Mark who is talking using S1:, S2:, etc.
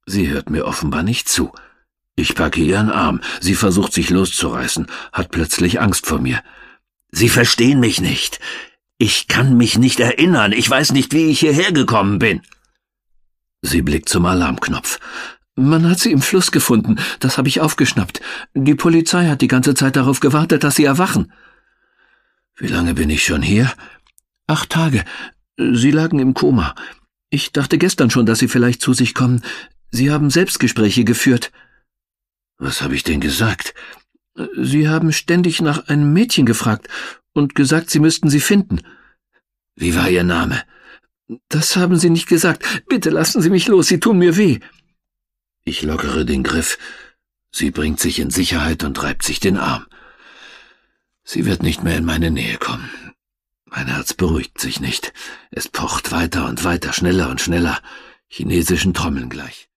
S1: Sie hört mir offenbar nicht zu. Ich packe ihren Arm. Sie versucht, sich loszureißen, hat plötzlich Angst vor mir. »Sie verstehen mich nicht. Ich kann mich nicht erinnern. Ich weiß nicht, wie ich hierher gekommen bin.« Sie blickt zum Alarmknopf. »Man hat sie im Fluss gefunden. Das habe ich aufgeschnappt. Die Polizei hat die ganze Zeit darauf gewartet, dass Sie erwachen.« »Wie lange bin ich schon hier?« »8 Tage. Sie lagen im Koma. Ich dachte gestern schon, dass Sie vielleicht zu sich kommen. Sie haben Selbstgespräche geführt.« »Was habe ich denn gesagt?« »Sie haben ständig nach einem Mädchen gefragt und gesagt, Sie müssten sie finden.« »Wie war Ihr Name?« »Das haben Sie nicht gesagt. Bitte lassen Sie mich los, Sie tun mir weh.« Ich lockere den Griff. Sie bringt sich in Sicherheit und reibt sich den Arm. Sie wird nicht mehr in meine Nähe kommen. Mein Herz beruhigt sich nicht. Es pocht weiter und weiter, schneller und schneller, chinesischen Trommeln gleich.